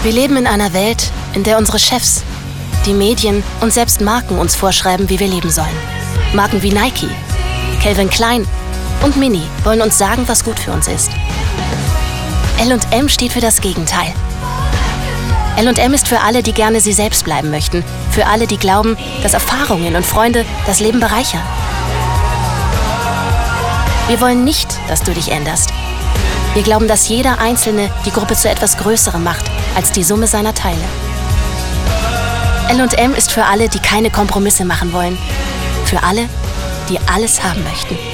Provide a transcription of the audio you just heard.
Wir leben in einer Welt, in der unsere Chefs, die Medien und selbst Marken uns vorschreiben, wie wir leben sollen. Marken wie Nike, Calvin Klein und Mini wollen uns sagen, was gut für uns ist. L&M steht für das Gegenteil. L&M ist für alle, die gerne sie selbst bleiben möchten. Für alle, die glauben, dass Erfahrungen und Freunde das Leben bereichern. Wir wollen nicht, dass du dich änderst. Wir glauben, dass jeder Einzelne die Gruppe zu etwas Größerem macht, als die Summe seiner Teile. L&M ist für alle, die keine Kompromisse machen wollen. Für alle, die alles haben möchten.